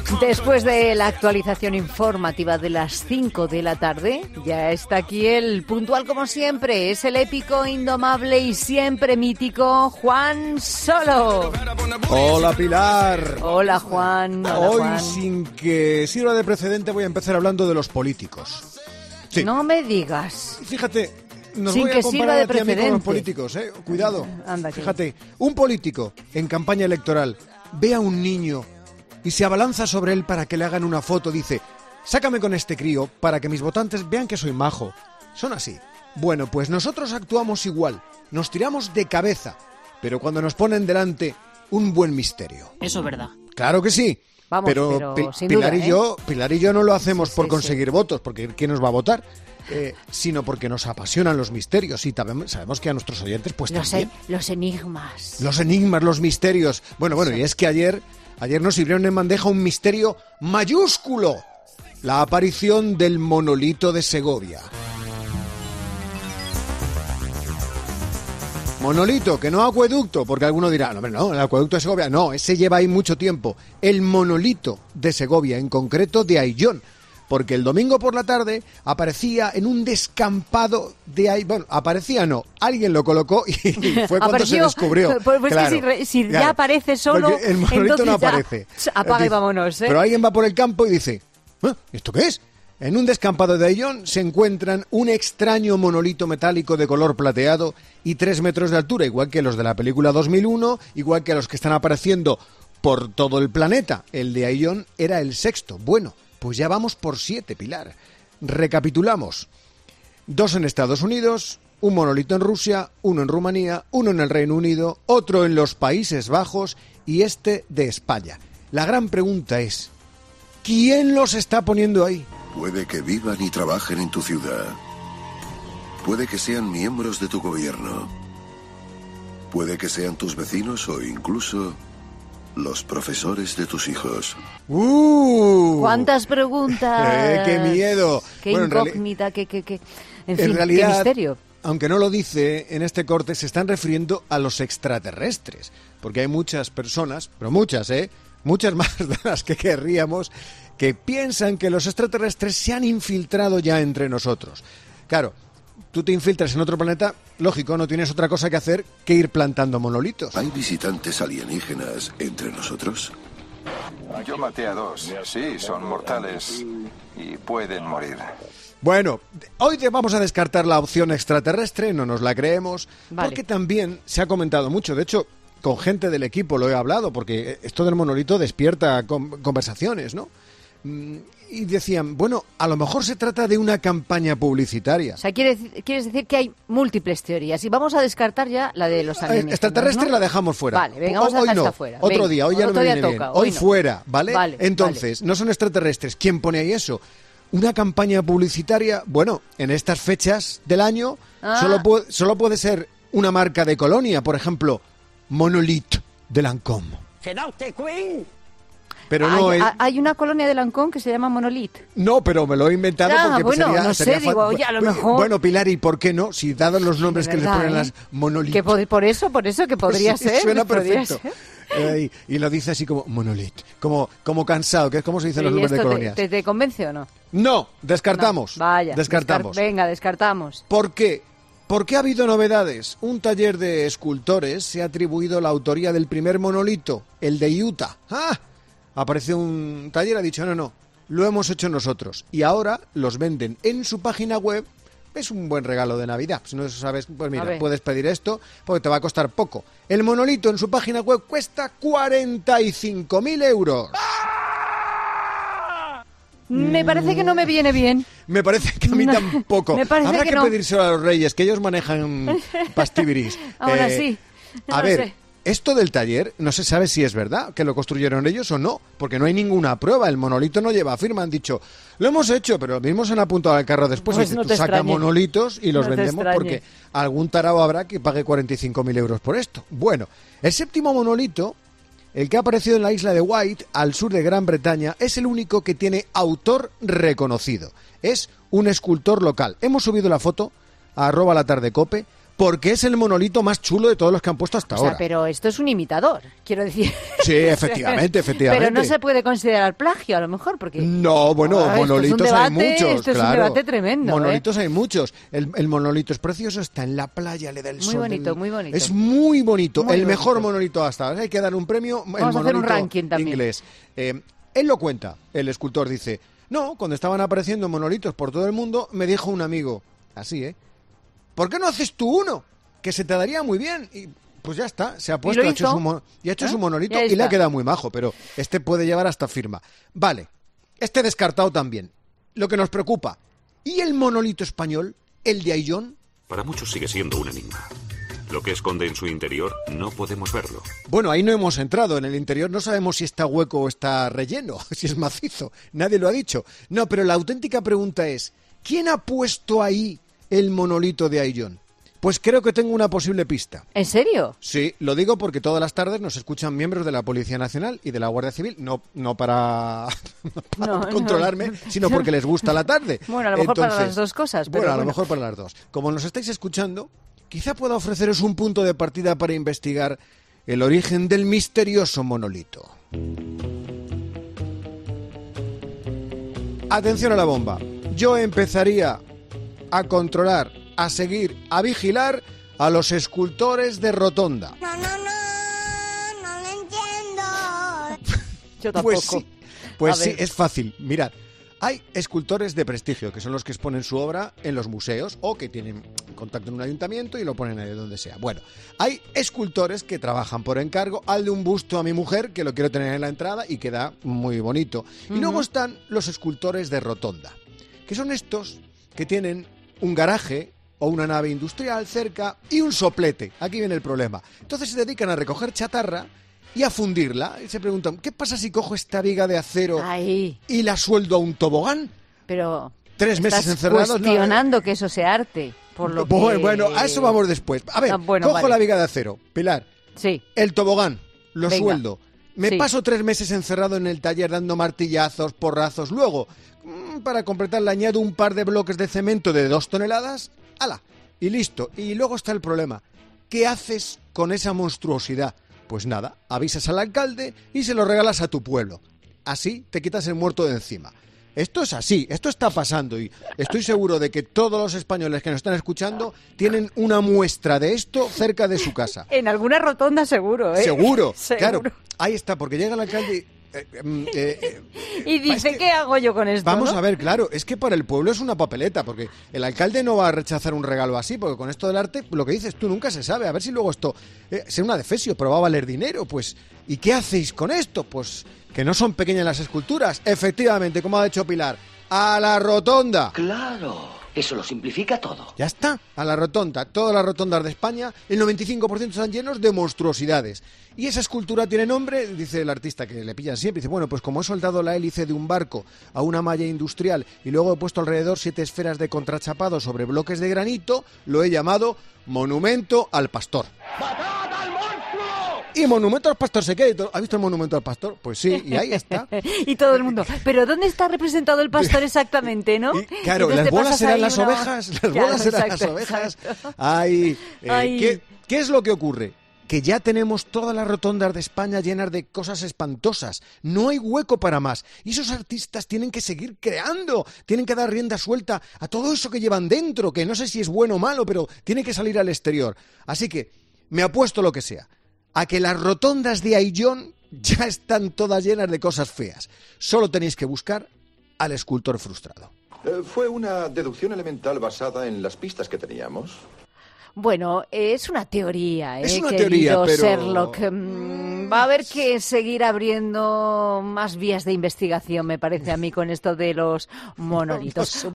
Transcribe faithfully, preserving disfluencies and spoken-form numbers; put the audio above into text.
Después de la actualización informativa de las cinco de la tarde, ya está aquí el puntual como siempre, es el épico, indomable y siempre mítico Juan Solo. Hola Pilar. Hola Juan. Hola, Hoy Juan. Sin que sirva de precedente voy a empezar hablando de los políticos. Sí. No me digas. Fíjate, nos Sin voy que a sirva comparar de a ti y a mí con los precedente. políticos, ¿eh? Cuidado. Anda, que- Fíjate, un político en campaña electoral ve a un niño y se abalanza sobre él para que le hagan una foto. Dice, sácame con este crío para que mis votantes vean que soy majo. Son así. Bueno, pues nosotros actuamos igual. Nos tiramos de cabeza. Pero cuando nos ponen delante un buen misterio. Eso es verdad. Claro que sí. Vamos, pero pero Pi- sin Pilar, duda, y yo, Pilar y yo no lo hacemos Sí, por sí, conseguir votos, porque ¿quién nos va a votar? Eh, sino porque nos apasionan los misterios y tabem- sabemos que a nuestros oyentes pues Los, también. en- los enigmas. Los enigmas, los misterios. Bueno, bueno, Sí. y es que ayer, ayer nos sirvieron en bandeja un misterio mayúsculo. La aparición del monolito de Segovia. Monolito, que no acueducto, porque alguno dirá, no, hombre, no, el acueducto de Segovia, no, ese lleva ahí mucho tiempo. El monolito de Segovia, en concreto de Ayllón, porque el domingo por la tarde aparecía en un descampado de ahí, bueno, aparecía no, alguien lo colocó y fue cuando Apareció, se descubrió. Pues, pues Claro, que si, re- si ya claro, aparece solo, porque el monolito entonces no ya, aparece. apaga y Dice, vámonos, ¿eh? Pero alguien va por el campo y dice, ¿eh? ¿Esto qué es? En un descampado de Ayllón se encuentran un extraño monolito metálico de color plateado y tres metros de altura, igual que los de la película dos mil uno, igual que los que están apareciendo por todo el planeta. El de Ayllón era el sexto. Bueno, pues ya vamos por siete, Pilar. Recapitulamos. Dos en Estados Unidos, un monolito en Rusia, uno en Rumanía, uno en el Reino Unido, otro en los Países Bajos y este de España. La gran pregunta es, ¿quién los está poniendo ahí? Puede que vivan y trabajen en tu ciudad. Puede que sean miembros de tu gobierno. Puede que sean tus vecinos o incluso los profesores de tus hijos. ¡Uh! ¿Cuántas preguntas? ¡Eh, qué miedo! ¡Qué Bueno, en reali- incógnita! Qué, qué, qué... En, En fin, realidad, qué misterio. aunque no lo dice en este corte, se están refiriendo a los extraterrestres, porque hay muchas personas, pero muchas, ¿eh? Muchas más de las que querríamos, que piensan que los extraterrestres se han infiltrado ya entre nosotros. Claro, tú te infiltras en otro planeta, lógico, no tienes otra cosa que hacer que ir plantando monolitos. ¿Hay visitantes alienígenas entre nosotros? Yo maté a dos. Sí, son mortales y pueden morir. Bueno, hoy te vamos a descartar la opción extraterrestre, no nos la creemos, Vale. porque también se ha comentado mucho, de hecho, con gente del equipo lo he hablado, porque esto del monolito despierta con- conversaciones, ¿no? Mm, Y decían, bueno, a lo mejor se trata de una campaña publicitaria. O sea, quiere dec- quieres decir que hay múltiples teorías y vamos a descartar ya la de los alienígenas, Extraterrestre ¿no? la dejamos fuera. Vale, venga, vamos a hoy dejar no, esta fuera. Otro Venga, día, hoy ya no otro me día viene toca, bien. Hoy hoy no. fuera, ¿vale? Vale, Entonces, no son extraterrestres. ¿Quién pone ahí eso? Una campaña publicitaria, bueno, en estas fechas del año Ah. solo, puede, solo puede ser una marca de colonia, por ejemplo, Monolith de Lancôme. Pero no hay, es... hay una colonia de Lancôme que se llama Monolith. No, pero me lo he inventado Ah, porque bueno, sería, no sé, sería fa- digo, oye, a lo mejor- Bueno, Pilar, ¿y por qué no? Si dados los nombres De que les verdad, ponen ¿eh? las Monolith. Que pod- por eso, por eso que podría Sí, ser. Suena podría perfecto. ser. Eh, y, y lo dice así como monolith, como, como cansado, que es como se dicen ¿Y los nombres de esto te, colonias. te, te convence o no? No, descartamos. No, vaya. Descartamos. descar- venga, descartamos. ¿Por qué? Porque ha habido novedades. Un taller de escultores se ha atribuido la autoría del primer monolito, el de Utah. ¡Ah! Apareció un taller, ha dicho, no, no, lo hemos hecho nosotros. Y ahora los venden en su página web. Es un buen regalo de Navidad. Si no sabes, pues A mira, ver. puedes pedir esto porque te va a costar poco. El monolito en su página web cuesta cuarenta y cinco mil euros. Me parece que no me viene bien. Me parece que a mí No, tampoco. me parece Habrá que que, no. pedírselo a los reyes, que ellos manejan pastibiris. Ahora Eh, sí. A No ver, sé. esto del taller no se sabe si es verdad, que lo construyeron ellos o no, porque no hay ninguna prueba. El monolito no lleva firma. Han dicho, lo hemos hecho, pero lo mismo se han apuntado al carro después. Pues y dice, no tú te saca extrañe. monolitos y los No te vendemos extrañe. porque algún tarao habrá que pague cuarenta y cinco mil euros por esto. Bueno, el séptimo monolito, el que ha aparecido en la isla de White, al sur de Gran Bretaña, es el único que tiene autor reconocido. Es un escultor local. Hemos subido la foto a arroba la tarde cope porque es el monolito más chulo de todos los que han puesto hasta O sea, ahora. pero esto es un imitador, quiero decir. Sí, efectivamente, efectivamente. Pero no se puede considerar plagio, a lo mejor, porque... No, bueno, Ah, monolitos esto es un debate, hay muchos, esto es claro. un debate tremendo, Monolitos ¿eh? hay muchos. El, el monolito es precioso, está en la playa, le da el Muy sol. bonito, del- muy bonito. Es muy bonito, Muy el bonito. mejor monolito hasta ahora. Hay que dar un premio, el Vamos a hacer un monolito ranking también. inglés. Eh, él lo cuenta, el escultor dice, no, cuando estaban apareciendo monolitos por todo el mundo, me dijo un amigo, así, ¿eh? ¿Por qué no haces tú uno? Que se te daría muy bien. Y pues ya está, se ha puesto, lo ha hecho hizo. su, mo- y ha hecho ¿Eh? su monolito Ya y le ha está. quedado muy majo, pero este puede llevar hasta firma. Vale, este descartado también. Lo que nos preocupa, ¿y el monolito español, el de Ayllón? Para muchos sigue siendo un enigma. Lo que esconde en su interior no podemos verlo. Bueno, ahí no hemos entrado. En el interior no sabemos si está hueco o está relleno, si es macizo. Nadie lo ha dicho. No, pero la auténtica pregunta es, ¿quién ha puesto ahí el monolito de Ayllón? Pues creo que tengo una posible pista. ¿En serio? Sí, lo digo porque todas las tardes nos escuchan miembros de la Policía Nacional y de la Guardia Civil, no, no para, para No, no. controlarme, sino porque les gusta la tarde. Bueno, a lo mejor para las dos cosas, pero bueno, a lo bueno. mejor para las dos. Como nos estáis escuchando, quizá pueda ofreceros un punto de partida para investigar el origen del misterioso monolito. Atención a la bomba. Yo empezaría a controlar, a seguir, a vigilar a los escultores de Rotonda. No, no, no, no lo entiendo. Yo tampoco. Pues sí, pues A sí, ver. es fácil. Mirad, hay escultores de prestigio, que son los que exponen su obra en los museos o que tienen contacto en un ayuntamiento y lo ponen ahí donde sea. Bueno, hay escultores que trabajan por encargo, al de un busto a mi mujer, que lo quiero tener en la entrada y queda muy bonito. Y luego están los escultores de Rotonda, que son estos que tienen un garaje o una nave industrial cerca y un soplete. Aquí viene el problema. Entonces se dedican a recoger chatarra y a fundirla. Y se preguntan, ¿qué pasa si cojo esta viga de acero Ahí, y la sueldo a un tobogán? pero... Tres meses estás encerrados, no, cuestionando que eso sea arte, por lo Bueno, que... bueno, a eso vamos después. A ver, Ah, bueno, cojo vale. la viga de acero, Pilar, Sí, el tobogán, lo Venga. sueldo. Me Sí. paso tres meses encerrado en el taller dando martillazos, porrazos. Luego, mm, para completar, le añado un par de bloques de cemento de dos toneladas. ¡Hala! Y listo. Y luego está el problema. ¿Qué haces con esa monstruosidad? Pues nada, avisas al alcalde y se lo regalas a tu pueblo. Así te quitas el muerto de encima. Esto es así, esto está pasando y estoy seguro de que todos los españoles que nos están escuchando tienen una muestra de esto cerca de su casa. en alguna rotonda seguro, ¿eh? Seguro, Seguro. claro. Ahí está, porque llega el alcalde y... eh, eh, eh, Y dice, es que- ¿qué hago yo con esto? Vamos no? a ver, claro, es que para el pueblo es una papeleta, porque el alcalde no va a rechazar un regalo así, porque con esto del arte, lo que dices tú nunca se sabe, a ver si luego esto, eh, sea una defesio, pero va a valer dinero, pues, ¿y qué hacéis con esto? Pues, que no son pequeñas las esculturas, efectivamente, como ha dicho Pilar, a la rotonda. Claro, eso lo simplifica todo. Ya está, a la rotonda. Todas las rotondas de España, el noventa y cinco por ciento están llenos de monstruosidades. Y esa escultura tiene nombre, dice el artista, que le pillan siempre. Dice, bueno, pues como he soldado la hélice de un barco a una malla industrial y luego he puesto alrededor siete esferas de contrachapado sobre bloques de granito, lo he llamado Monumento al Pastor. Y Monumento al Pastor se queda. y todo- ¿Ha visto el Monumento al Pastor? Pues sí, y ahí está. Y todo el mundo, ¿pero dónde está representado el pastor exactamente, no? Y, claro, Entonces las te bolas pasas serán ahí las una- ovejas, las Claro, bolas serán exacto, las ovejas. exacto. Ay, eh, Ay. ¿qué, qué es lo que ocurre? Que ya tenemos todas las rotondas de España llenas de cosas espantosas. No hay hueco para más. Y esos artistas tienen que seguir creando, tienen que dar rienda suelta a todo eso que llevan dentro, que no sé si es bueno o malo, pero tiene que salir al exterior. Así que me apuesto lo que sea, a que las rotondas de Ayllón ya están todas llenas de cosas feas. Solo tenéis que buscar al escultor frustrado. Eh, Fue una deducción elemental basada en las pistas que teníamos. Bueno, es una teoría, ¿eh, Es una querido teoría, pero- Sherlock? Mm, va a haber que seguir abriendo más vías de investigación, me parece a mí, con esto de los monolitos.